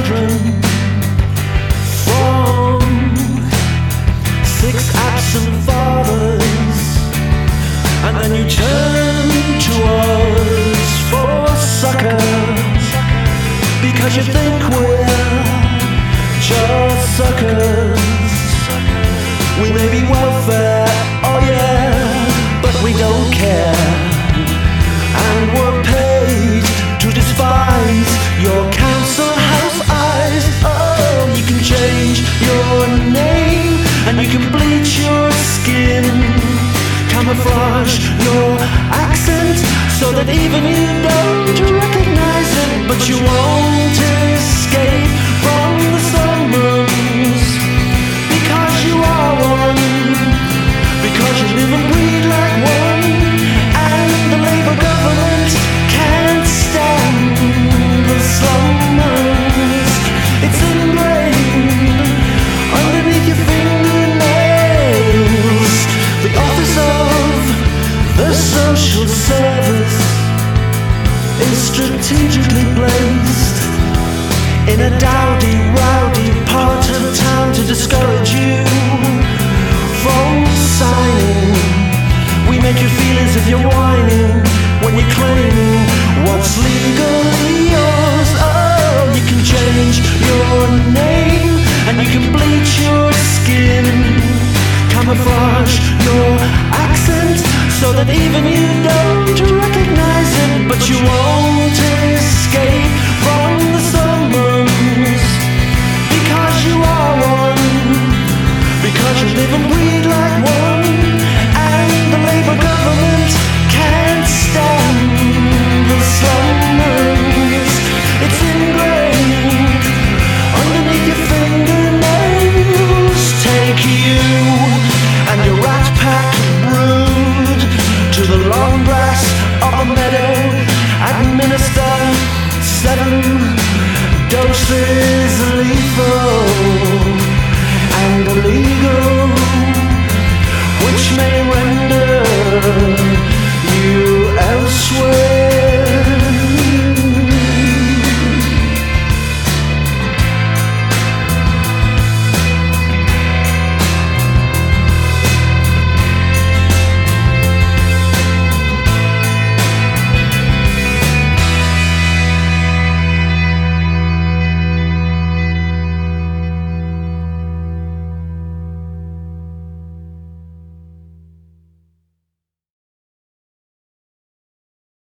children from 6 absent fathers, and then you turn to us for succor, because you think we're just suckers. We may be welfare, oh yeah, but we don't care, and we're paid to despise your council house eyes. Oh, you can change your name and you can bleach your skin, camouflage your accent so that even you don't recognize it, but you won't escape from the summons, because you are one, because you live and breathe like one, and the Labour government can't stand the summons. It's ingrained underneath your fingernails. The office of the social service is strategically placed in a dowdy, rowdy part of town to discourage you from signing. We make you feel as if you're whining when you're claiming what's legally yours. Oh, you can change your name and you can bleach your skin, camouflage your accent so that even you don't recognize it, but you won't escape from the summons, because you are one, because you live and breathe like one, and the Labour government can't stand the summons. It's ingrained underneath your fingernails. Take you and your rat pack brood to the long grass of a meadow, administer 7 doses lethal and illegal, which may render you elsewhere.